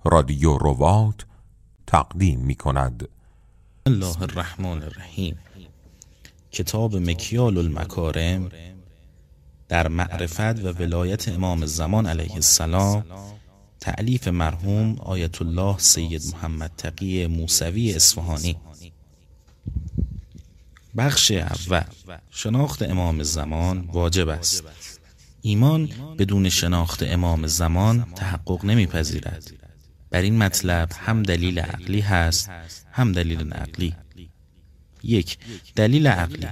رادیو رباط تقدیم می کند. الله الرحمن الرحیم. کتاب مکیال المکارم در معرفت و ولایت امام زمان علیه السلام، تألیف مرحوم آیت الله سید محمد تقی موسوی اصفهانی. بخش اول: شناخت امام زمان واجب است. ایمان بدون شناخت امام زمان تحقق نمی‌پذیرد. بر این مطلب هم دلیل عقلی هست هم دلیل نقلی. 1. دلیل عقلی: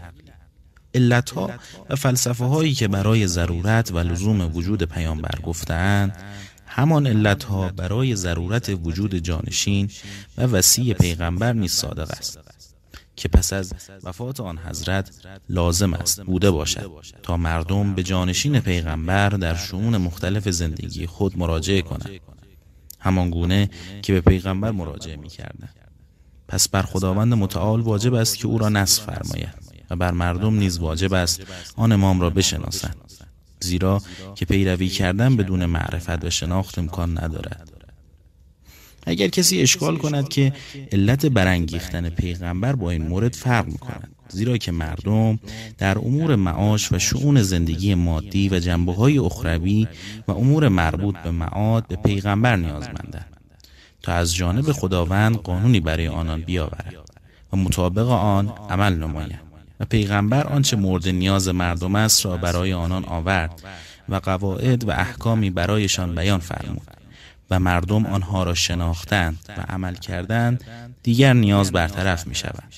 علتها و فلسفه هایی که برای ضرورت و لزوم وجود پیامبر گفتند، همان علتها برای ضرورت وجود جانشین و وصی پیغمبر نیز صادق است که پس از وفات آن حضرت لازم است بوده باشد تا مردم به جانشین پیغمبر در شؤون مختلف زندگی خود مراجعه کنند، همان گونه که به پیغمبر مراجعه می‌کردند. پس بر خداوند متعال واجب است که او را نصح فرماید و بر مردم نیز واجب است آن امام را بشناسند، زیرا که پیروی کردن بدون معرفت و شناخت امکان ندارد. اگر کسی اشکال کند که علت برانگیختن پیغمبر با این مورد فرق می‌کند، زیرا که مردم در امور معاش و شؤون زندگی مادی و جنبه‌های اخروی و امور مربوط به معاد به پیغمبر نیازمندند تا از جانب خداوند قانونی برای آنان بیاورد و مطابق آن عمل نماید و پیغمبر آنچه مورد نیاز مردم است را برای آنان آورد و قواعد و احکامی برایشان بیان فرمود و مردم آنها را شناختند و عمل کردند، دیگر نیاز برطرف می شود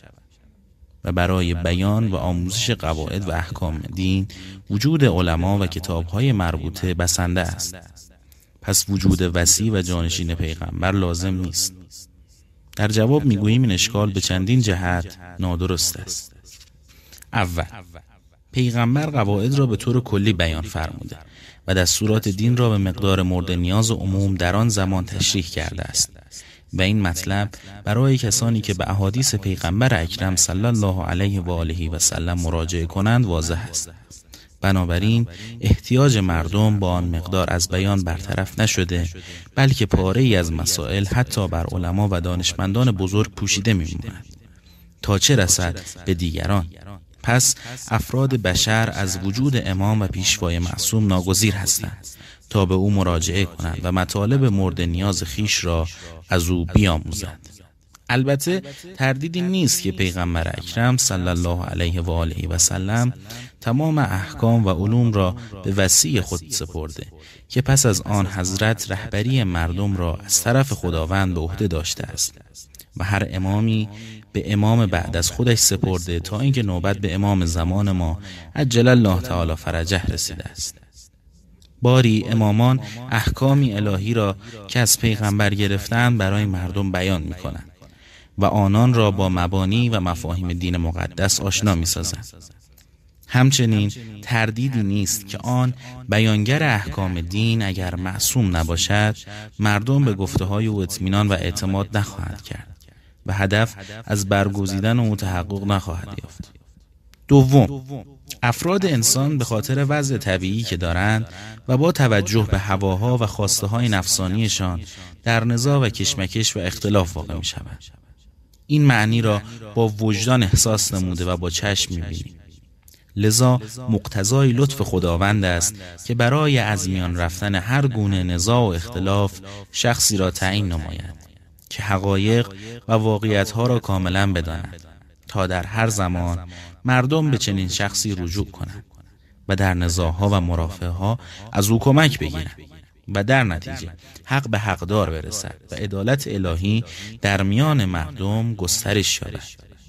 و برای بیان و آموزش قواعد و احکام دین وجود علما و کتاب‌های مربوطه بسنده است. پس وجود وصی و جانشین پیغمبر لازم نیست. در جواب میگوییم این اشکال به چندین جهت نادرست است. اول، پیغمبر قواعد را به طور کلی بیان فرموده و دستورات دین را به مقدار مورد نیاز عموم در آن زمان تشریح کرده است و این مطلب برای کسانی که به احادیث پیغمبر اکرم صلی الله علیه و آله و سلم مراجعه کنند واضح است. بنابراین احتیاج مردم با آن مقدار از بیان برطرف نشده، بلکه پاره‌ای از مسائل حتی بر علما و دانشمندان بزرگ پوشیده می‌ماند تا چه رسد به دیگران. پس افراد بشر از وجود امام و پیشوای معصوم ناگزیر هستند تا به او مراجعه کنند و مطالب مورد نیاز خیش را از او بیاموزند. البته تردیدی نیست که پیغمبر اکرم صلی الله علیه و آله و سلم تمام احکام و علوم را به وصی خود سپرده که پس از آن حضرت رهبری مردم را از طرف خداوند به عهده داشته است و هر امامی به امام بعد از خودش سپرده تا اینکه نوبت به امام زمان ما عجل الله تعالی فرجه رسیده است. باری امامان احکامی الهی را که از پیغمبر گرفتند برای مردم بیان می‌کنند و آنان را با مبانی و مفاهیم دین مقدس آشنا می‌سازند. همچنین تردیدی نیست که آن بیانگر احکام دین اگر معصوم نباشد، مردم به گفته‌های او اطمینان و اعتماد نخواهند کرد و هدف از برگزیدن او تحقق نخواهد یافت. دوم، افراد انسان به خاطر وضع طبیعی که دارند و با توجه به هواها و خواسته‌های نفسانیشان در نزاع و کشمکش و اختلاف واقع می‌شوند. این معنی را با وجدان احساس نموده و با چشم می‌بینیم. لذا مقتضای لطف خداوند است که برای از میان رفتن هر گونه نزاع و اختلاف شخصی را تعیین نماید که حقایق و واقعیت‌ها را کاملا بداند تا در هر زمان مردم به چنین شخصی رجوع کنند و در نزاع‌ها و مرافعه‌ها از او کمک بگیرند و در نتیجه حق به حقدار برسد و عدالت الهی در میان مردم گسترش یابد.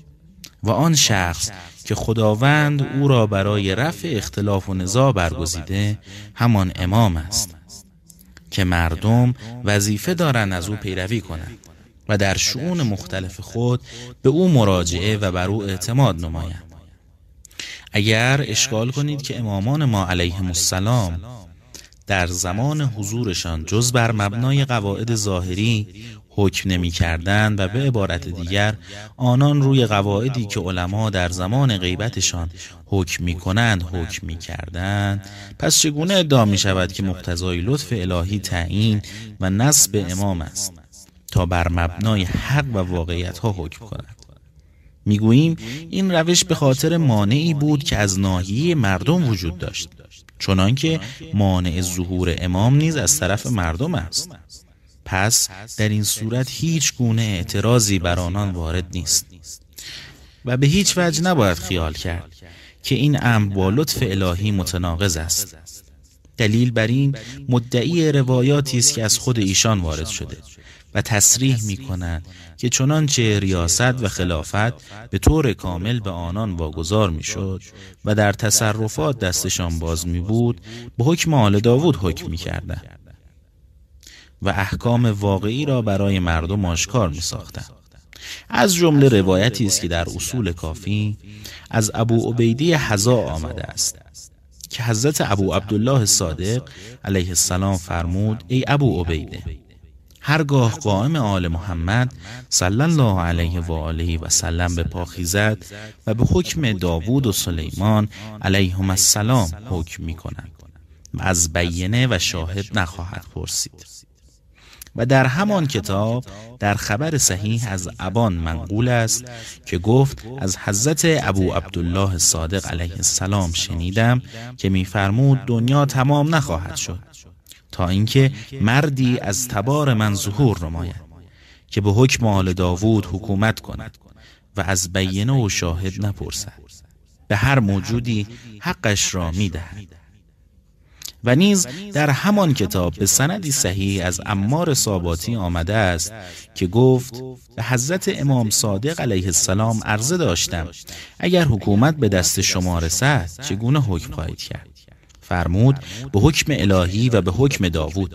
و آن شخص که خداوند او را برای رفع اختلاف و نزاع برگزیده همان امام است که مردم وظیفه دارند از او پیروی کنند و در شؤون مختلف خود به او مراجعه و بر او اعتماد نمایند. اگر اشکال کنید که امامان ما علیهم السلام در زمان حضورشان جز بر مبنای قواعد ظاهری حکم نمی کردند و به عبارت دیگر آنان روی قواعدی که علما در زمان غیبتشان حکم می کنند حکم می کردند، پس چگونه ادعا می شود که مقتضای لطف الهی تعیین و نصب امام است تا بر مبنای حق و واقعیت ها حکم کند؟ میگوییم این روش به خاطر مانعی بود که از ناحیه مردم وجود داشت، چنانکه مانع ظهور امام نیز از طرف مردم است. پس در این صورت هیچ گونه اعتراضی بر آنان وارد نیست و به هیچ وجه نباید خیال کرد که این امر با لطف الهی متناقض است. دلیل بر این مدعی روایاتی است که از خود ایشان وارد شده و تصریح می کنند که چنانچه ریاست و خلافت به طور کامل به آنان واگذار می شد و در تصرفات دستشان باز می بود، به حکم آل داوود حکم می کردند و احکام واقعی را برای مردم آشکار می ساختند. از جمله روایتی است که در اصول کافی از ابو عبیده حذا آمده است که حضرت ابو عبدالله صادق علیه السلام فرمود: ای ابو عبیده، هرگاه قائم آل محمد صلی الله علیه و آله و سلم به پا خیزد و به حکم داوود و سلیمان علیهم السلام حکم می کند و از بینه و شاهد نخواهد پرسید. و در همان کتاب در خبر صحیح از ابان منقول است که گفت از حضرت ابو عبدالله صادق علیه السلام شنیدم که می‌فرمود دنیا تمام نخواهد شد تا اینکه مردی از تبار من ظهور نماید که به حکم آل داوود حکومت کند و از بینه و شاهد نپرسد، به هر موجودی حقش را می‌دهد. و نیز در همان کتاب به سندی صحیح از عمار صاباتی آمده است که گفت به حضرت امام صادق علیه السلام عرضه داشتم اگر حکومت به دست شما رسد چگونه حکم خواهید کرد؟ فرمود به حکم الهی و به حکم داوود.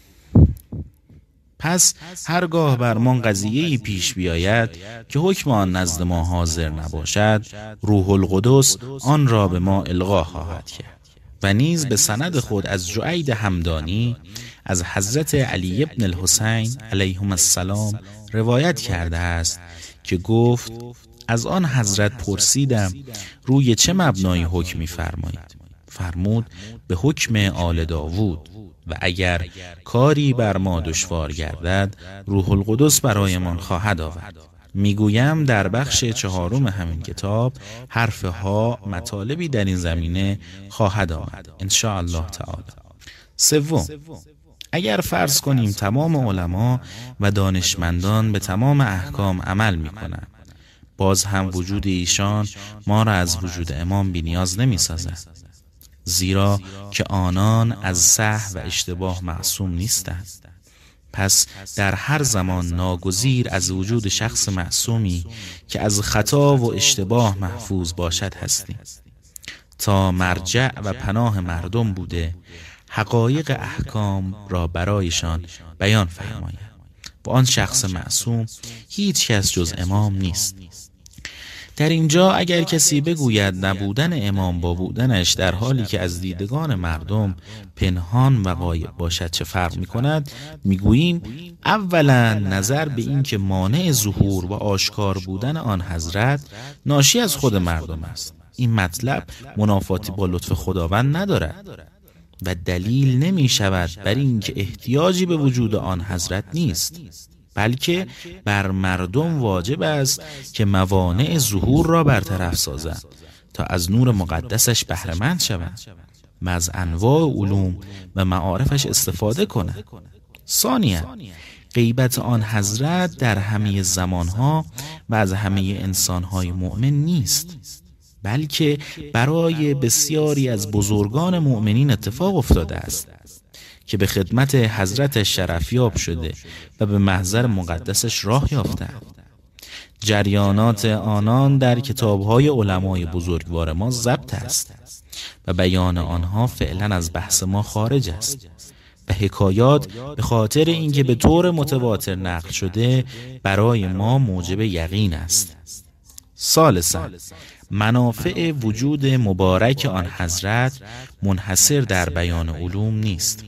پس هرگاه بر ما قضیه‌ای پیش بیاید که حکم آن نزد ما حاضر نباشد، روح القدس آن را به ما القا خواهد کرد. و نیز به سند خود از جعید همدانی از حضرت علی ابن الحسین علیهم السلام روایت کرده است که گفت از آن حضرت پرسیدم روی چه مبنای حکم می‌فرمایید؟ فرمود به حکم آل داوود و اگر کاری بر ما دشوار گردد روح القدس برایمان خواهد آورد. میگویم در بخش 4 همین کتاب حرف ها مطالبی در این زمینه خواهد آمد ان شاء الله تعالی. 3. اگر فرض کنیم تمام علما و دانشمندان به تمام احکام عمل میکنند، باز هم وجود ایشان ما را از وجود امام بی نیاز نمی سازد، زیرا که آنان از سهو و اشتباه معصوم نیستند. پس در هر زمان ناگزیر از وجود شخص معصومی که از خطا و اشتباه محفوظ باشد هستیم تا مرجع و پناه مردم بوده حقایق احکام را برایشان بیان فرماید و آن شخص معصوم هیچ کس جز امام نیست. در اینجا اگر کسی بگوید نبودن امام با بودنش در حالی که از دیدگان مردم پنهان و غایب باشد چه فرق می کند؟ میگوییم اولا نظر به این که مانع ظهور و آشکار بودن آن حضرت ناشی از خود مردم است. این مطلب منافاتی با لطف خداوند ندارد و دلیل نمی شود بر این که احتیاجی به وجود آن حضرت نیست، بلکه بر مردم واجب است که موانع ظهور را برطرف سازند تا از نور مقدسش بهره مند شوند و از انواع علوم و معارفش استفاده کنند. ثانیاً غیبت آن حضرت در همه زمانها و از همه انسانهای مؤمن نیست، بلکه برای بسیاری از بزرگان مؤمنین اتفاق افتاده است که به خدمت حضرت شرفیاب شده و به محضر مقدسش راه یافتند. جریانات آنان در کتاب‌های علمای بزرگوار ما ضبط است و بیان آنها فعلا از بحث ما خارج است و حکایات به خاطر اینکه به طور متواتر نقل شده برای ما موجب یقین است. ثالثاً منافع وجود مبارک آن حضرت منحصر در بیان علوم نیست،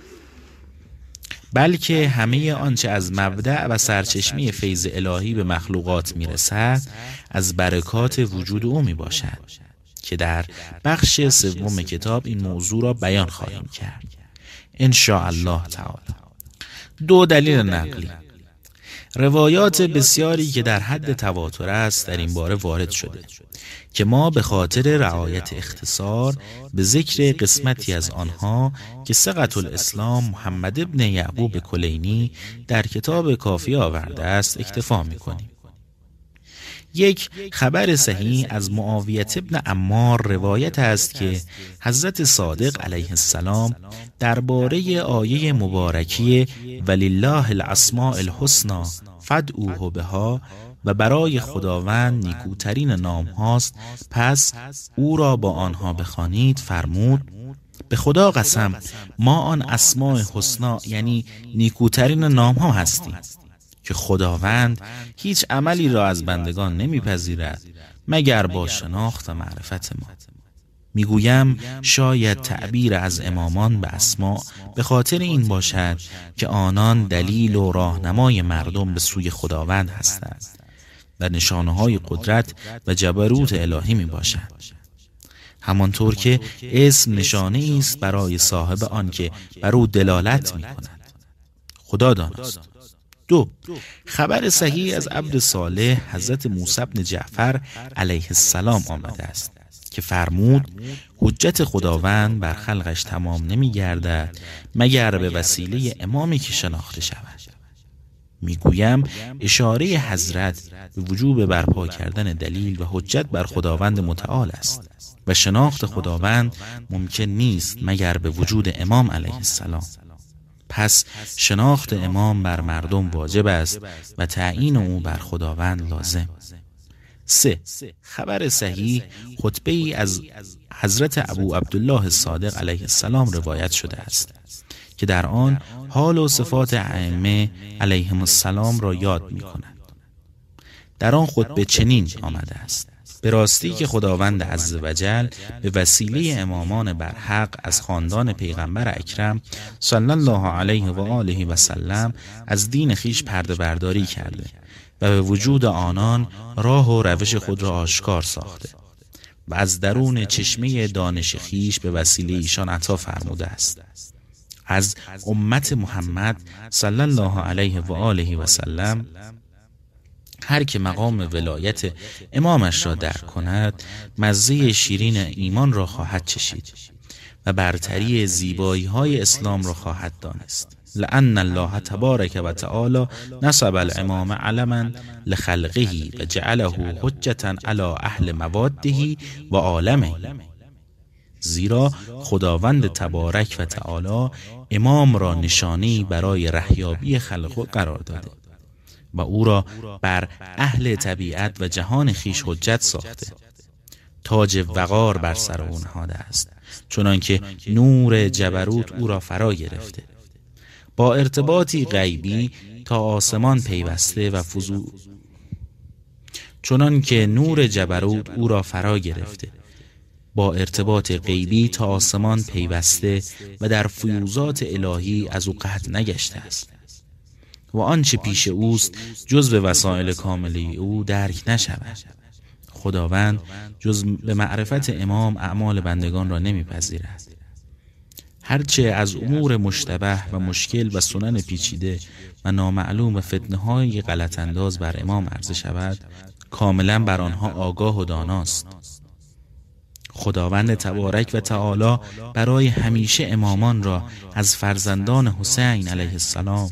بلکه همه آنچه از مبدأ و سرچشمه فیض الهی به مخلوقات میرسد از برکات وجود او می باشد که در بخش سوم کتاب این موضوع را بیان خواهیم کرد ان شاء الله تعالی. 2 دلیل نقلی. روایات بسیاری که در حد تواتر است در این باره وارد شده که ما به خاطر رعایت اختصار به ذکر قسمتی از آنها که ثقة الاسلام محمد ابن یعقوب کلینی در کتاب کافی آورده است اکتفا می‌کنیم. 1 خبر صحیح از معاویه ابن عمار روایت است که حضرت صادق علیه السلام درباره آیه مبارکی ولله الاسماء الحسنی فادعوه بها و برای خداوند نیکوترین نام هاست پس او را با آنها بخوانید فرمود به خدا قسم ما آن اسماء حسنا یعنی نیکوترین نام ها هستیم که خداوند هیچ عملی را از بندگان نمیپذیرد مگر با شناخت و معرفت ما. میگویم شاید تعبیر از امامان به اسماء به خاطر این باشد که آنان دلیل و راهنمای مردم به سوی خداوند هستند و نشانه‌های قدرت و جبروت الهی می باشند، همانطور که اسم نشانه است برای صاحب آن که بر او دلالت می کند. خدا داناست. 2 خبر صحیح از عبد صالح حضرت موسی بن جعفر علیه السلام آمده است که فرمود حجت خداوند بر خلقش تمام نمی گردد مگر به وسیله امامی که شناخته شود. میگویم اشاره حضرت به وجوب برپا کردن دلیل و حجت بر خداوند متعال است و شناخت خداوند ممکن نیست مگر به وجود امام علیه السلام. پس شناخت امام بر مردم واجب است و تعیین او بر خداوند لازم. 3 خبر صحیح خطبه ای از حضرت ابو عبدالله صادق علیه السلام روایت شده است که در آن حال و صفات ائمه علیهم السلام را یاد می کند. در آن خطبه چنین آمده است: به راستی که خداوند عزوجل به وسیله امامان برحق از خاندان پیغمبر اکرم صلی الله علیه و آله و سلم از دین خیش پرده برداری کرده و به وجود آنان راه و روش خود را آشکار ساخته و از درون چشمه دانش خیش به وسیله ایشان عطا فرموده است. از امت محمد صلی الله علیه و آله و سلم هر که مقام ولایت امامش را درک کند مزه شیرین ایمان را خواهد چشید و برتری زیبایی های اسلام را خواهد دانست. لأن الله تبارک و تعالی نصب الامام علما لخلقه و جعله حجة علی اهل مواده و عالمه. زیرا خداوند تبارک و تعالی امام را نشانی برای رهیابی خلق قرار داده و او را بر اهل طبیعت و جهان خیش حجت ساخته. تاج وقار بر سر او نهاده است، چنانکه نور جبروت او را فرا گرفته. با ارتباطی غیبی تا آسمان پیوسته و چنانکه نور جبروت او را فرا گرفته، با ارتباط غیبی تا آسمان پیوسته و در فیوزات الهی از او قطع نگشته است و آنچه پیش اوست جز به وسایل کاملی او درک نشود. خداوند جز به معرفت امام اعمال بندگان را نمیپذیرد. هرچه از امور مشتبه و مشکل و سنن پیچیده و نامعلوم و فتنه‌های غلط انداز بر امام عرضه شود کاملا بر آنها آگاه و داناست. خداوند تبارک و تعالی برای همیشه امامان را از فرزندان حسین علیه السلام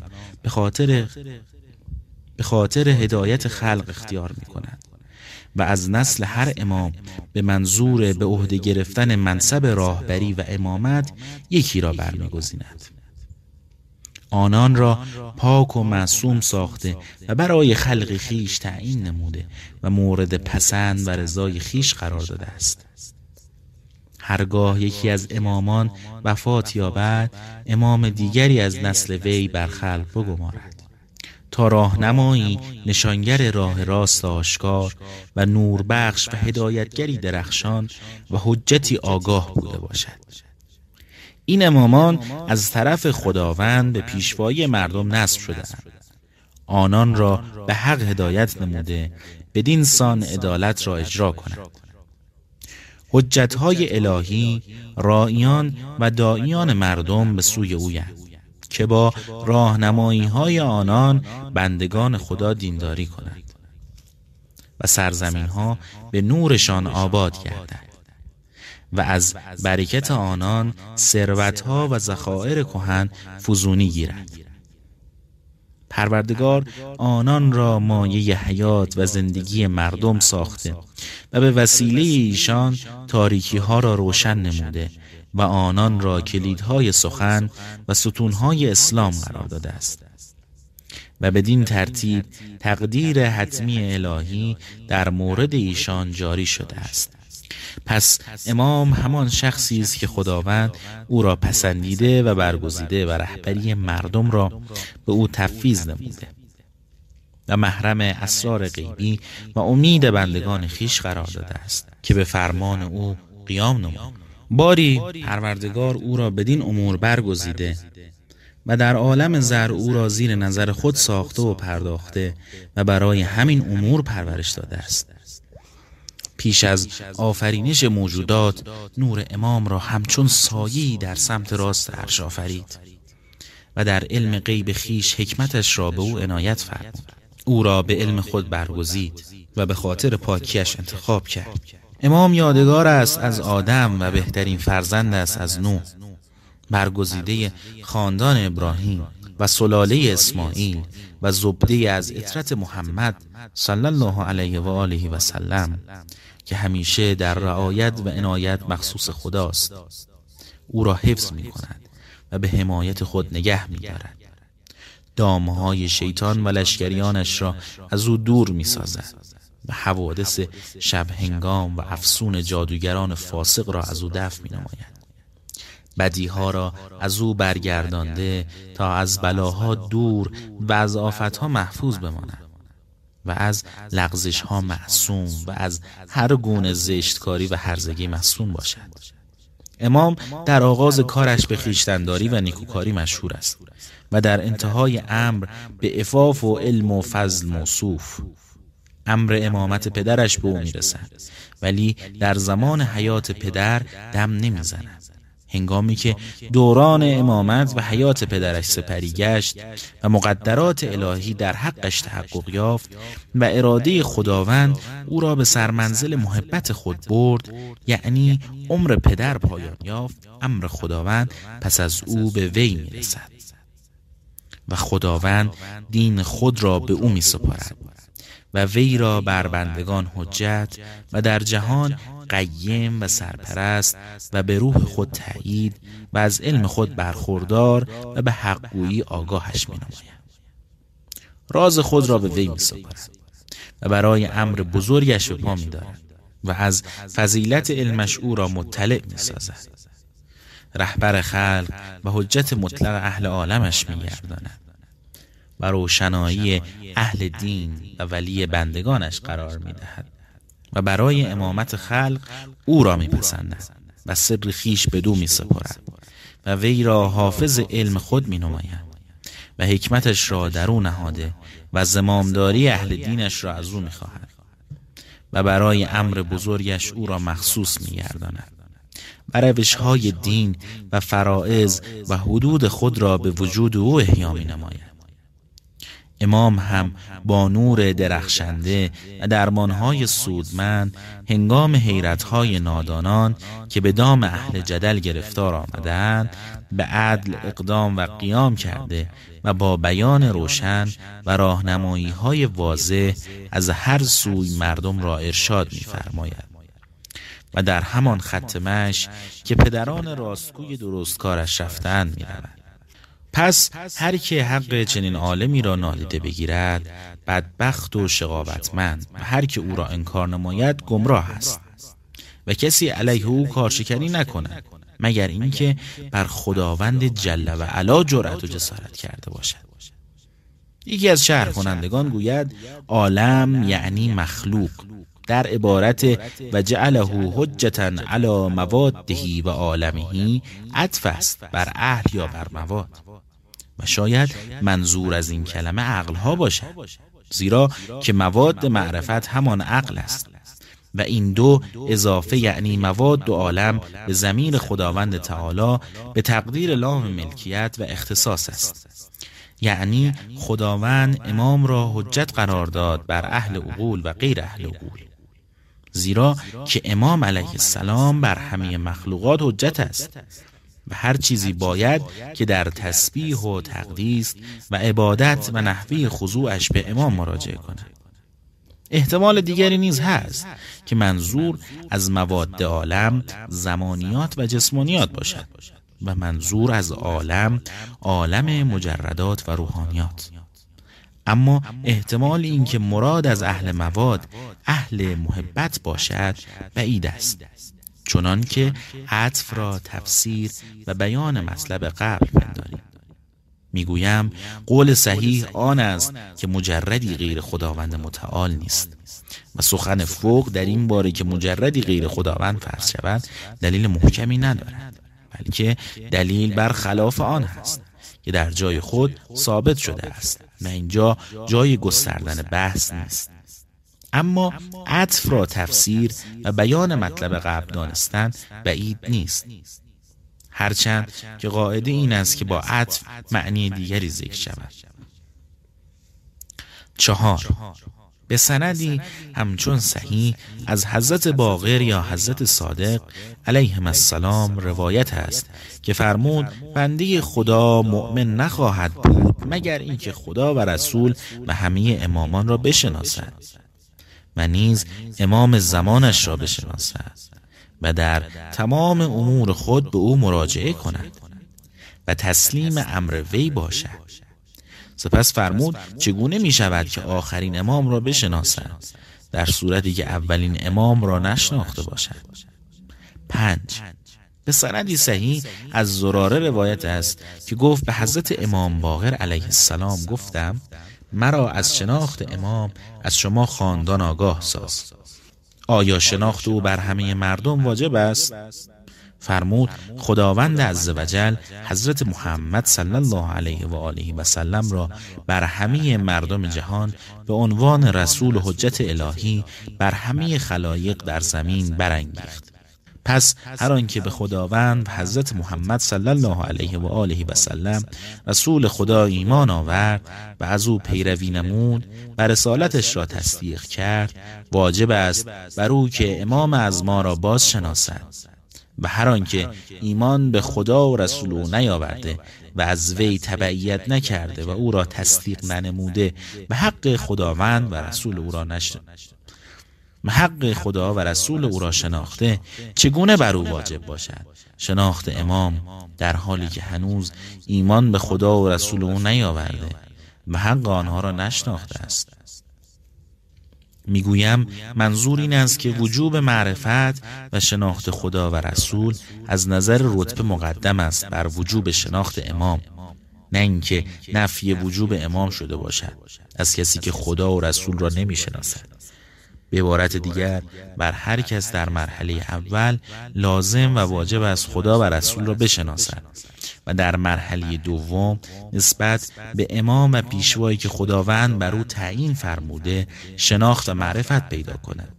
به خاطر هدایت خلق اختیار می کند و از نسل هر امام به منظور به عهده گرفتن منصب راهبری و امامت یکی را برمی‌گزیند. آنان را پاک و معصوم ساخته و برای خلق خیش تعیین نموده و مورد پسند و رضای خیش قرار داده است. هرگاه یکی از امامان وفات یابد امام دیگری از نسل وی بر خلق بگمارد تا راهنمایی، نشانگر راه راست آشکار و نوربخش و هدایتگری درخشان و حجتی آگاه بوده باشد. این امامان از طرف خداوند به پیشوایی مردم نصب شده‌اند. آنان را به حق هدایت نموده بدین سان عدالت را اجرا کنند. حجت‌های الهی راعیان و داعیان مردم به سوی اویند که با راهنمایی‌های آنان بندگان خدا دینداری کنند و سرزمین‌ها به نورشان آباد گردند و از برکت آنان ثروت‌ها و ذخایر کهن فزونی گیرد. پروردگار آنان را مایه حیات و زندگی مردم ساخته و به وسیله ایشان تاریکی‌ها را روشن نموده و آنان را کلیدهای سخن و ستونهای اسلام قرار داده است و بدین ترتیب تقدیر حتمی الهی در مورد ایشان جاری شده است. پس امام همان شخصی است که خداوند او را پسندیده و برگزیده و رهبری مردم را به او تفویض نموده و محرم اسرار غیبی و امید بندگان خویش قرار داده است که به فرمان او قیام نمود. باری پروردگار او را بدین امور برگزیده و در عالم زر او را زیر نظر خود ساخته و پرداخته و برای همین امور پرورش داده است. پیش از آفرینش موجودات نور امام را همچون سایه‌ای در سمت راست عرش آفرید و در علم غیب خویش حکمتش را به او عنایت فرمود. او را به علم خود برگزید و به خاطر پاکیش انتخاب کرد. امام یادگار است از آدم و بهترین فرزند است از نوح، برگزیده خاندان ابراهیم و سلاله اسماعیل و زبده از عترت محمد صلی الله علیه و آله و سلم که همیشه در رعایت و عنایت مخصوص خداست. او را حفظ می کند و به حمایت خود نگه می دارد. دامهای شیطان و لشکریانش را از او دور می سازد و حوادث شب هنگام و افسون جادوگران فاسق را از او دفع می نماید. بدیها را از او برگردانده تا از بلاها دور و از آفتها محفوظ بماند و از لغزشها معصوم و از هر گونه زشتکاری و هرزگی مصون باشد. امام در آغاز کارش به خویشتن‌داری و نیکوکاری مشهور است و در انتهای امر به عفاف و علم و فضل موصوف. امر امامت پدرش به او میرسد ولی در زمان حیات پدر دم نمیزند. هنگامی که دوران امامت و حیات پدرش سپری گشت و مقدرات الهی در حقش تحقق یافت و اراده خداوند او را به سرمنزل محبت خود برد، یعنی عمر پدر پایان یافت، امر خداوند پس از او به وی میرسد و خداوند دین خود را به او میسپارد و وی را بر بندگان حجت و در جهان قیم و سرپرست و به روح خود تأیید و از علم خود برخوردار و به حقگویی آگاهش می نماید. راز خود را به وی می سپارد و برای امر بزرگش به پا می دارد و از فضیلت علمش او را مطلع می سازد. رهبر خلق و حجت مطلق اهل عالمش می گرداند و روشنایی اهل دین و ولی بندگانش قرار می دهد و برای امامت خلق او را می پسندد و سر خویش بدو می سپارد و وی را حافظ علم خود می نماید و حکمتش را در او نهاده و زمامداری اهل دینش را از او می خواهد و برای امر بزرگش او را مخصوص می گرداند و روش‌های دین و فرائض و حدود خود را به وجود او احیا می نماید. امام هم با نور درخشنده و درمانهای سودمند هنگام حیرتهای نادانان که به دام اهل جدل گرفتار آمدند به عدل اقدام و قیام کرده و با بیان روشن و راهنمایی‌های واضح از هر سوی مردم را ارشاد می‌فرماید و در همان خط مشی که پدران راستگوی درستکارش رفتند می‌رود. پس هر که حق چنین عالمی را نادیده بگیرد بدبخت و شقاوتمند و هر که او را انکار نماید گمراه است و کسی علیه او کارشکنی نکند مگر اینکه بر خداوند جل و علا جرأت و جسارت کرده باشد. یکی از شرح کنندگان گوید عالم یعنی مخلوق، در عبارت و جعله حجة علی مواده و عالمه عطف است بر اهل یا بر مواد و شاید منظور از این کلمه عقلها باشد، زیرا که مواد معرفت همان عقل است و این دو اضافه یعنی مواد و عالم به ضمیر خداوند تعالی به تقدیر لام ملکیت و اختصاص است. یعنی خداوند امام را حجت قرار داد بر اهل عقول و غیر اهل عقول، زیرا که امام علیه السلام بر همه مخلوقات حجت است و هر چیزی باید که در تسبیح و تقدیس و عبادت و نحوی خضوعش به امام مراجعه کند. احتمال دیگری نیز هست که منظور از مواد عالم زمانیات و جسمانیات باشد و منظور از عالم عالم مجردات و روحانیات. اما احتمال این که مراد از اهل مواد اهل محبت باشد بعید است، چنان که عطف را تفسیر و بیان مطلب قبل پنداریم. میگویم قول صحیح آن است که مجردی غیر خداوند متعال نیست و سخن فوق در این باره که مجردی غیر خداوند فرض شود دلیل محکمی ندارد، بلکه دلیل بر خلاف آن هست که در جای خود ثابت شده است و اینجا جای گستردن بحث نیست. اما عطف را تفسیر و بیان مطلب قبل دانستن بعید نیست، هرچند که قاعده این است که با عطف معنی دیگری ذکر شود. 4. به سندی همچون صحیح از حضرت باقر یا حضرت صادق علیهم السلام روایت است که فرمود بنده خدا مؤمن نخواهد بود مگر اینکه خدا و رسول و همه امامان را بشناسد و نیز امام زمانش را بشناسد و در تمام امور خود به او مراجعه کند و تسلیم امر وی باشد. سپس فرمود چگونه می شود که آخرین امام را بشناسد در صورتی که اولین امام را نشناخته باشد؟ 5. به سندی صحیح از زراره روایت است که گفت به حضرت امام باقر علیه السلام گفتم مرا از شناخت امام از شما خاندان آگاه ساز. آیا شناخت او بر همه مردم واجب است؟ فرمود خداوند عزوجل حضرت محمد صلی الله علیه و آله و سلم را بر همه مردم جهان به عنوان رسول و حجت الهی بر همه خلایق در زمین برانگیخت. پس هر آنکه به خداوند حضرت محمد صلی الله علیه و آله و سلم رسول خدا ایمان آورد و از او پیروی نمود و رسالتش را تصدیق کرد، واجب است بر او که امام از ما را باز شناسد و هر آنکه ایمان به خدا و رسول او نیاورده و از وی تبعیت نکرده و او را تصدیق ننموده به حق خداوند و رسول او را حق خدا و رسول او را شناخته چگونه بر او واجب باشد شناخت امام در حالی که هنوز ایمان به خدا و رسول او نیاورده و حق آنها را نشناخته است؟ میگویم منظور این است که وجوب معرفت و شناخت خدا و رسول از نظر رتبه مقدم است بر وجوب شناخت امام، نه اینکه نفی وجوب امام شده باشد از کسی که خدا و رسول را نمیشناسد. به عبارت دیگر بر هر کس در مرحله اول لازم و واجب است خدا و رسول را بشناسد و در مرحله دوم نسبت به امام و پیشوایی که خداوند بر او تعیین فرموده شناخت و معرفت پیدا کند.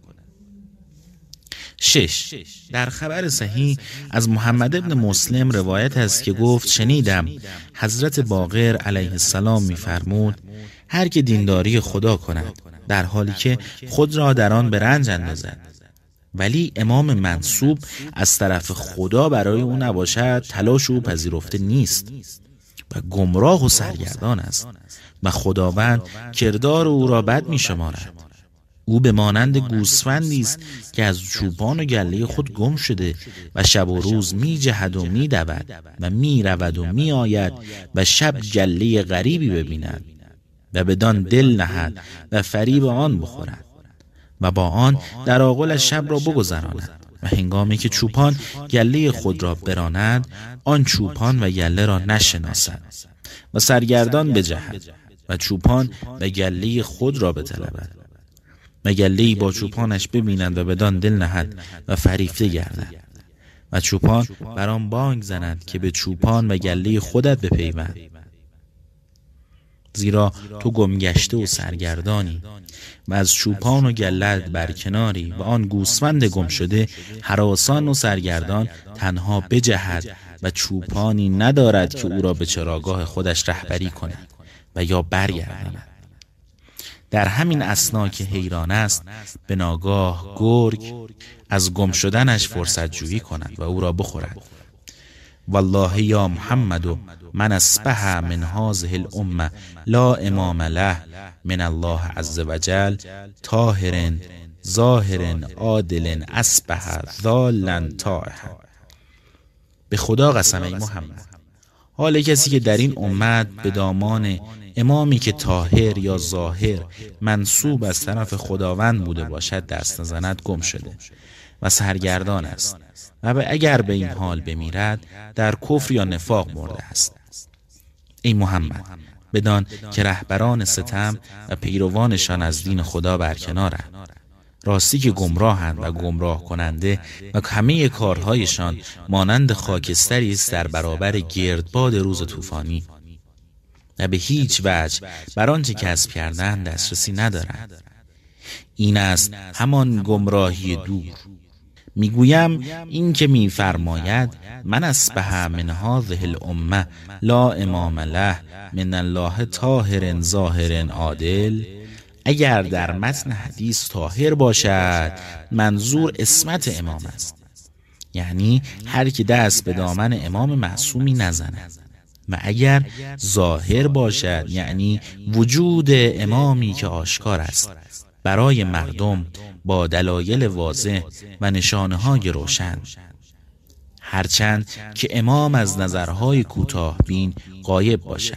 6. در خبر صحیح از محمد ابن مسلم روایت است که گفت شنیدم حضرت باقر علیه السلام می‌فرمود هر که دینداری خدا کند در حالی که خود را در آن به رنج اندازد ولی امام منصوب از طرف خدا برای او نباشد تلاش او پذیرفته نیست و گمراه و سرگردان است و خداوند کردار او را بد می شمارد. او به مانند گوسفندی است که از چوپان و گله خود گم شده و شب و روز می جهد و می دود و می رود و می آید و شب گله غریبی ببیند و بدان دل نهد و فریب آن بخورد و با آن در آغل شب را بگذراند و هنگامی که چوپان گله خود را براند آن چوپان و گله را نشناسد و سرگردان بجهد و چوپان و گله خود را بطلبد و گله‌ای با چوپانش ببینند و بدان دل نهد و فریفته گردد و چوپان بر آن بانگ زند که به چوپان و گله خودت بپیوند، زیرا تو گمگشته و سرگردانی و از چوپان و گلت برکناری و آن گوسفند گم شده هراسان و سرگردان تنها بجهد و چوپانی ندارد که او را به چراگاه خودش رهبری کند و یا برگرداند. در همین اثنا که حیران است به ناگاه گرگ از گم شدنش فرصت جویی کند و او را بخورد. والله یا محمد من اصبح من هذه الامه لا امام له من الله عز وجل طاهر ظاهر عادل اصبح ضالا طائعا. به خدا قسم ای محمد، حال کسی که در این امت به دامان امامی که طاهر یا ظاهر منسوب از طرف خداوند بوده باشد دست نزند گم شده و سرگردان است و اگر به این حال بمیرد در کفر یا نفاق مرده است. ای محمد، بدان که رهبران ستم و پیروانشان از دین خدا برکنارند، راستی که گمراهند و گمراه کننده و همه کارهایشان مانند خاکستری است در برابر گردباد روز طوفانی و به هیچ وجه بر آنچه کسب کردند دسترسی ندارند. این است همان گمراهی دور. میگویم این که میفرماید من اصبح من هذه الامه لا امام له من الله طاهر ظاهر عادل، اگر در متن حدیث طاهر باشد منظور اسمت امام است، یعنی هر که دست به دامن امام معصومی نزند، و اگر ظاهر باشد یعنی وجود امامی که آشکار است برای مردم با دلایل واضح و نشانه‌های روشن، هرچند که امام از نظرهای کوتاه بین غایب باشد.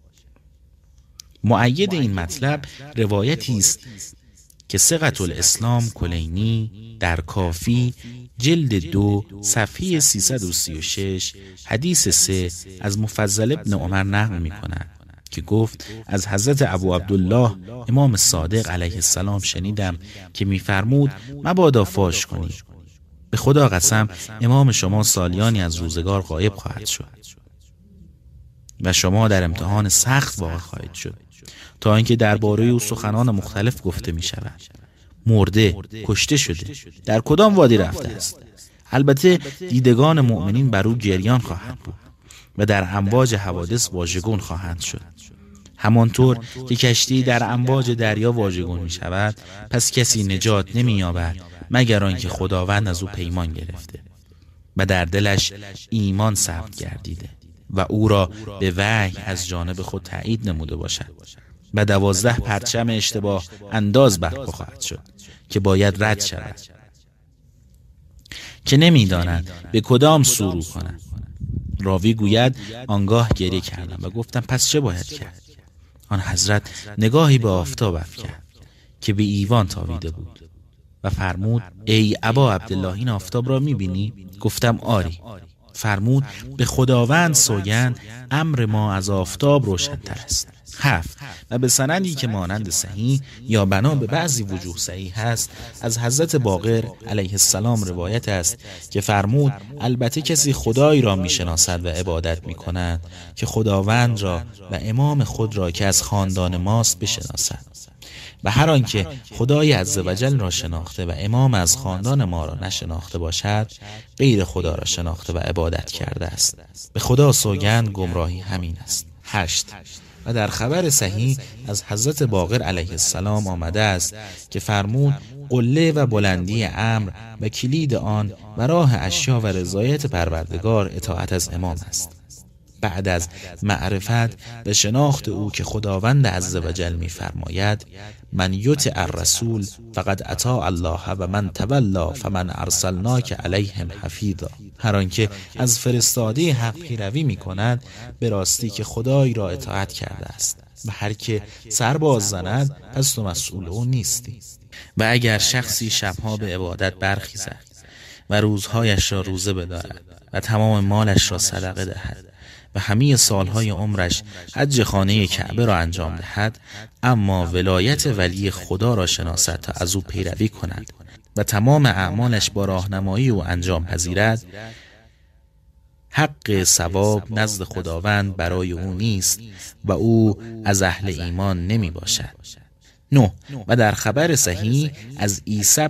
مؤید این مطلب روایتی است که ثقة الاسلام کلینی در کافی جلد 2 صفحه 336 حدیث 3 از مفضل ابن عمر نقل می کند که گفت از حضرت ابو عبدالله امام صادق علیه السلام شنیدم که می‌فرمود مبادا فاش کنی، به خدا قسم امام شما سالیانی از روزگار غایب خواهد شد و شما در امتحان سخت واقع خواهید شد، تا اینکه درباره او سخنان مختلف گفته می شود. مرده، کشته شده، در کدام وادی رفته است؟ البته دیدگان مؤمنین بر او گریان خواهند بود و در امواج حوادث واژگون خواهند شد. همانطور که کشتی در امواج دریا واژگون می شود، پس کسی نجات نمی یابد مگر آنکه خداوند از او پیمان گرفته و در دلش ایمان ثبت گردیده و او را به وحی از جانب خود تایید نموده باشد و 12 پرچم اشتباه انداز برپا خواهد شد که باید رد شود، که نمی دانند به کدام سو رو کنند. راوی گوید آنگاه گریه کردم و گفتم پس چه باید کرد؟ آن حضرت نگاهی به آفتاب افکند که به ایوان تابیده بود و فرمود ای ابا عبدالله این آفتاب را میبینی؟ گفتم آری. فرمود به خداوند سوگند امر ما از آفتاب روشن‌تر است. 7 و به سندی که مانند صحیح یا بنا به بعضی وجوه صحیح است از حضرت باقر علیه السلام روایت است که فرمود البته کسی خدایی را میشناسد و عبادت میکند که خداوند را و امام خود را که از خاندان ماست بشناسد، و هر آنکه خدای عزوجل را شناخته و امام از خاندان ما را نشناخته باشد غیر خدا را شناخته و عبادت کرده است. به خدا سوگند گمراهی همین است. 8 و در خبر صحیح از حضرت باقر علیه السلام آمده است که فرمود قله و بلندی امر و کلید آن و راه اشیا و رضایت پروردگار اطاعت از امام است. بعد از معرفت و شناخت او که خداوند عزوجل می‌فرماید من یطع الرسول فقد اطاع الله و من تولی فمن ارسلناک علیهم حفیظا، هر آنکه از فرستاده حق پیروی می‌کند به راستی که خدای را اطاعت کرده است و هر که سر باز زند پس تو مسئول او نیستی. و اگر شخصی شبها به عبادت برخیزد و روزهایش را روزه بدارد و تمام مالش را صدقه دهد و همه سالهای عمرش حج خانه کعبه را انجام دهد، اما ولایت ولی خدا را شناسد تا از او پیروی کند و تمام اعمالش با راهنمایی او انجام پذیرد، حق ثواب نزد خداوند برای او نیست و او از اهل ایمان نمی باشد. 9. و در خبر صحیح از عیسی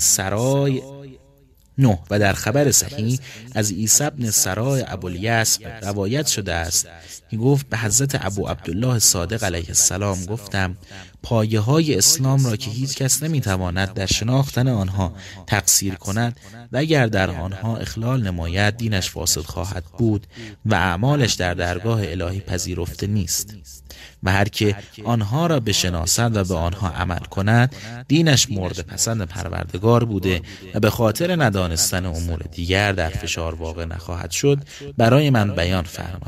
بن سرای ابوالیث روایت شده است که گفت به حضرت ابو عبدالله صادق علیه السلام گفتم پایه های اسلام را که هیچ کس نمیتواند در شناختن آنها تقصیر کند و اگر در آنها اخلال نماید دینش فاسد خواهد بود و اعمالش در درگاه الهی پذیرفته نیست و هر که آنها را بشناسد و به آنها عمل کند دینش مورد پسند پروردگار بوده و به خاطر ندانستن امور دیگر در فشار واقع نخواهد شد. برای من بیان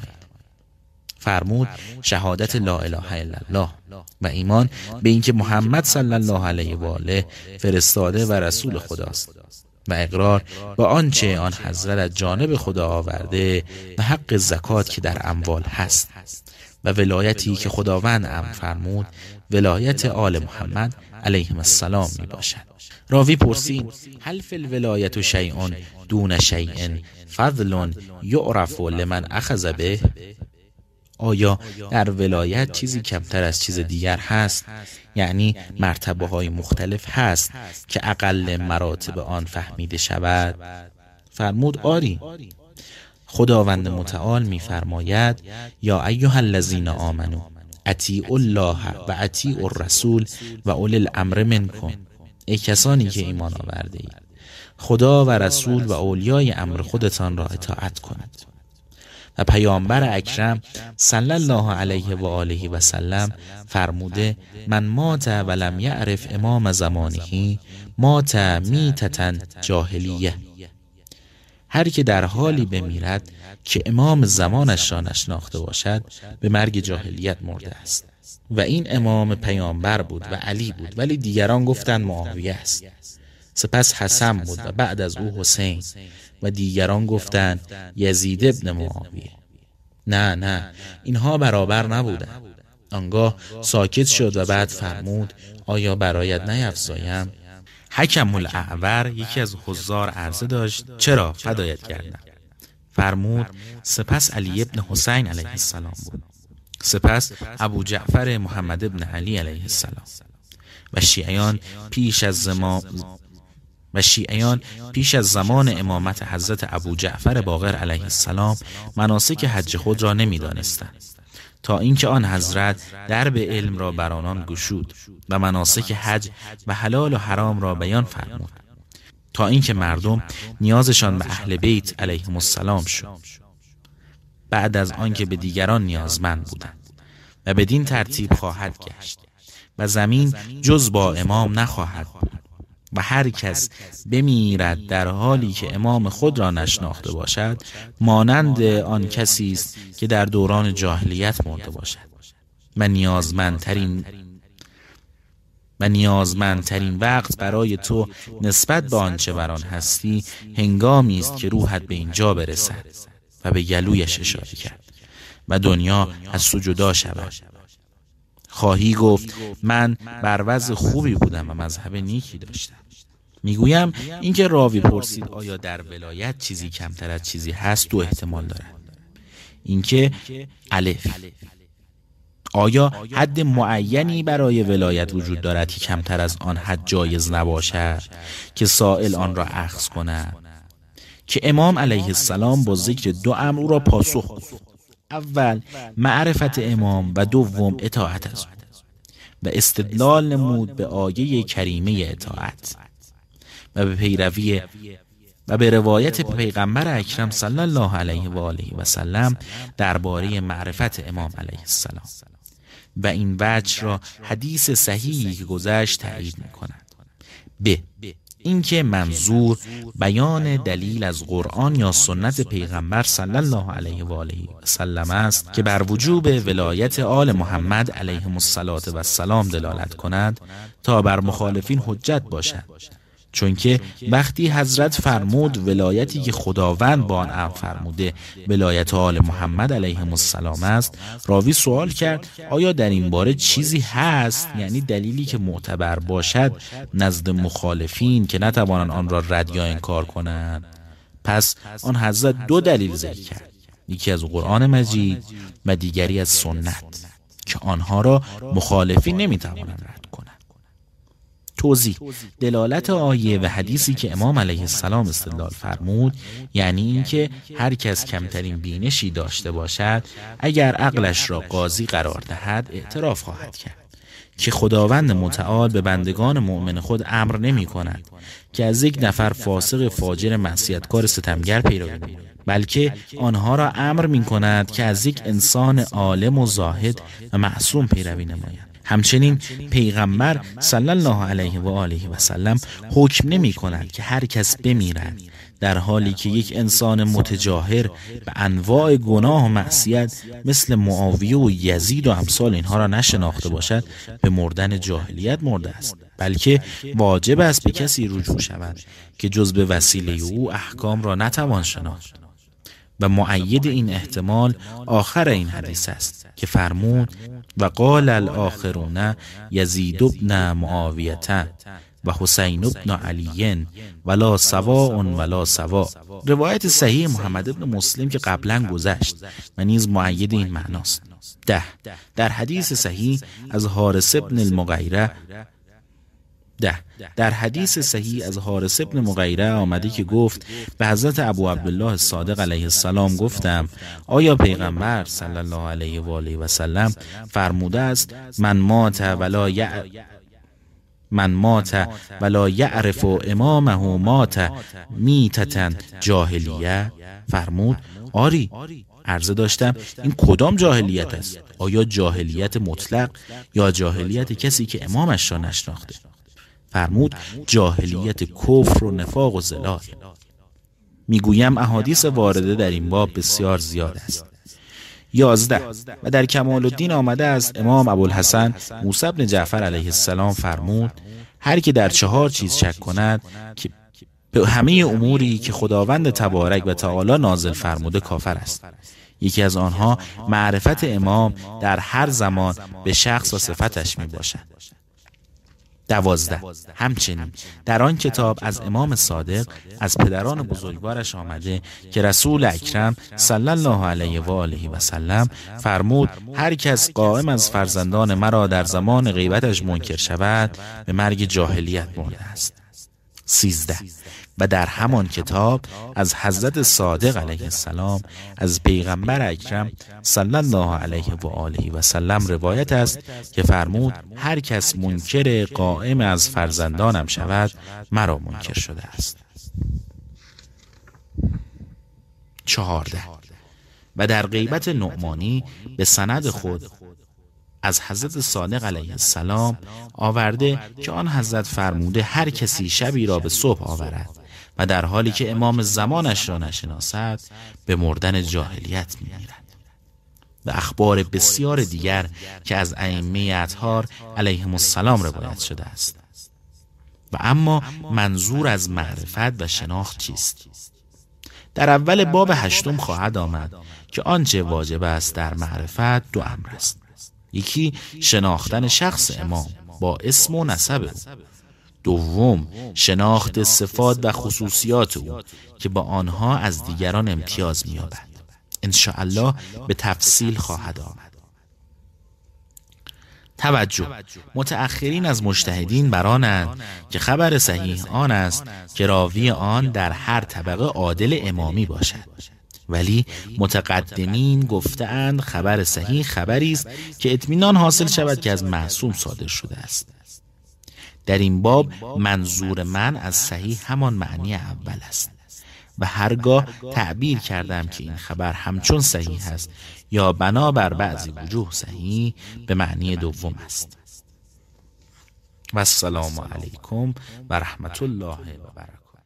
فرمود شهادت لا اله الا الله و ایمان به اینکه محمد صلی الله علیه و آله فرستاده و رسول خداست و اقرار با آنچه آن حضرت از جانب خدا آورده و حق زکات که در اموال هست و ولایتی که خداوند امر فرمود ولایت آل محمد علیهم السلام می باشد. راوی پرسید هل فی الولایت شیء دون شیء فضل یعرف لمن اخذ به؟ آیا در ولایت چیزی کمتر از چیز دیگر هست؟ یعنی مرتبه های مختلف هست که اقل مراتب آن فهمیده شود؟ فرمود آری. خداوند متعال می‌فرماید یا ایها الذین آمنوا اطیعوا الله و اطیعوا الرسول و اولی الامر منکم. ای کسانی که ایمان آورده اید خدا و رسول و اولیای امر خودتان را اطاعت کنید. و پیامبر اکرم صلی الله علیه و آله و سلم فرموده من مات ولم یعرف امام زمانه مات میتة جاهلیه. هر که در حالی بمیرد که امام زمانش را نشناخته باشد به مرگ جاهلیت مرده است. و این امام پیامبر بود و علی بود، ولی دیگران گفتند معاویه است. سپس حسن بود و بعد از او حسین و دیگران گفتند یزید ابن معاویه. نه اینها برابر نبودند. آنگاه ساکت شد و بعد فرمود آیا برایت نیفزایم؟ حکم الاعور یکی از حضار عرضه داشت چرا فدایت کردم؟ فرمود سپس علی ابن حسین علیه السلام بود، سپس ابو جعفر محمد ابن علی علیه السلام و شیعیان پیش از زمان امامت حضرت ابو جعفر باقر علیه السلام مناسک حج خود را نمی دانستند تا اینکه آن حضرت درب علم را بر آنان گشود و مناسک حج و حلال و حرام را بیان فرمود تا اینکه مردم نیازشان به اهل بیت علیهم السلام شد بعد از آنکه به دیگران نیازمند بودند و بدین ترتیب خواهد گشت و زمین جز با امام نخواهد بود و هر کس بمیرد در حالی که امام خود را نشناخته باشد مانند آن کسی است که در دوران جاهلیت مرده باشد و نیازمندترین وقت برای تو نسبت به آنچه بر آن هستی هنگامی است که روحت به اینجا برسد و به گلویش اشاره کرد و دنیا از تو جدا شود. خواهی گفت من بر وضع خوبی بودم و مذهب نیکی داشتم. میگویم اینکه راوی پرسید آیا در ولایت چیزی کمتر از چیزی هست دو احتمال دارد. اینکه الف آیا حد معینی برای ولایت وجود دارد که کمتر از آن حد جایز نباشد که سائل آن را اخذ کند؟ که امام علیه السلام با ذکر دو امر را پاسخ گفت. اول معرفت امام و دوم اطاعت از او و استدلال نمود به آیه کریمه اطاعت و به روایت پیغمبر اکرم صلی الله علیه و آله و سلم درباره معرفت امام علیه السلام و این وجه را حدیث صحیحی که گذشت تایید می‌کند. ب اینکه منظور بیان دلیل از قرآن یا سنت پیغمبر صلی الله علیه و آله و سلم است که بر وجوب ولایت آل محمد علیهم الصلاة و السلام دلالت کند تا بر مخالفین حجت باشد چون که وقتی حضرت فرمود ولایتی که خداوند با آن امر فرموده ولایت آل محمد علیهم السلام است، راوی سوال کرد آیا در این باره چیزی هست، یعنی دلیلی که معتبر باشد نزد مخالفین که نتوانند آن را رد یا انکار کنند؟ پس آن حضرت دو دلیل ذکر کرد، یکی از قرآن مجید و دیگری از سنت که آنها را مخالفین نمیتوانند رد کنند. توضیح: دلالت آیه و حدیثی که امام علیه السلام استدلال فرمود یعنی اینکه هر کس کمترین بینشی داشته باشد اگر عقلش را قاضی قرار دهد اعتراف خواهد کرد که خداوند متعال به بندگان مؤمن خود امر نمی کند که از یک نفر فاسق فاجر معصیتکار ستمگر پیروی کنند، بلکه آنها را امر می کند که از یک انسان عالم و زاهد و معصوم پیروی نمایند. همچنین پیغمبر صلی الله علیه و آله و سلم حکم نمی کند که هر کس بمیرد، در حالی که یک انسان متجاهر به انواع گناه و معصیت مثل معاویه و یزید و امثال اینها را نشناخته باشد به مردن جاهلیت مرده است، بلکه واجب است به کسی رجوع شود که جز به وسیله او احکام را نتوان شناخت. و مؤید این احتمال آخر این حدیث است که فرمود و قال الاخرون یزید بن معاویه و حسین بن علی ولا سواء ولا سواء. روایت صحیح محمد بن مسلم که قبلا گذشت و نیز مؤید این معناست. 10. در حدیث صحیح از حارث بن مغیره آمده که گفت به حضرت ابو عبدالله الصادق علیه السلام گفتم آیا پیغمبر صلی الله علیه و آله و سلم فرموده است من مات ولا یعرف امامه مات میتة جاهلیه؟ فرمود آری. عرضه داشتم این کدام جاهلیت است؟ آیا جاهلیت مطلق یا جاهلیت کسی که امامش را نشناخته؟ فرمود جاهلیت کفر و نفاق و ضلال. میگویم احادیث وارده در این باب بسیار زیاد است. 11. و در کمال الدین آمده است امام ابوالحسن موسی بن جعفر علیه السلام فرمود هر که در 4 چیز شک کند که به همه اموری که خداوند تبارک و تعالی نازل فرموده کافر است. یکی از آنها معرفت امام در هر زمان به شخص و صفتش می باشد. 12. همچنین در آن کتاب از امام صادق از پدران بزرگوارش آمده که رسول اکرم صلی الله علیه و آله و سلم فرمود هر کس قائم از فرزندان مرا در زمان غیبتش منکر شود به مرگ جاهلیت مرده است. 13. و در همان کتاب از حضرت صادق علیه السلام از پیغمبر اکرم صلی الله علیه و آله و سلم روایت است که فرمود هر کس منکر قائم از فرزندانم شود مرا منکر شده است. 14. و در غیبت نعمانی به سند خود از حضرت صادق علیه السلام آورده که آن حضرت فرموده هر کسی شبی را به صبح آورد و در حالی که امام زمانش را نشناسد به مردن جاهلیت می‌میرد. و اخبار بسیار دیگر که از ائمه اطهار علیهم السلام روایت شده است. و اما منظور از معرفت و شناخت چیست؟ در اول باب 8 خواهد آمد که آنچه واجب است در معرفت 2 امر است. یکی شناختن شخص امام با اسم و نسب او. دوم شناخت صفات و خصوصیات او که با آنها از دیگران امتیاز می‌یابد. ان شاء الله به تفصیل خواهد آمد. توجه: متأخرین از مجتهدین برانند که خبر صحیح آن است که راوی آن در هر طبقه عادل امامی باشد، ولی متقدمین گفتند خبر صحیح خبری است که اطمینان حاصل شود که از معصوم صادر شده است. در این باب منظور من از صحیح همان معنی اول است و هرگاه تعبیر کردم که این خبر همچون صحیح است یا بنابر بعضی وجوه صحیح به معنی دوم است. و السلام علیکم و رحمت الله و برکاته.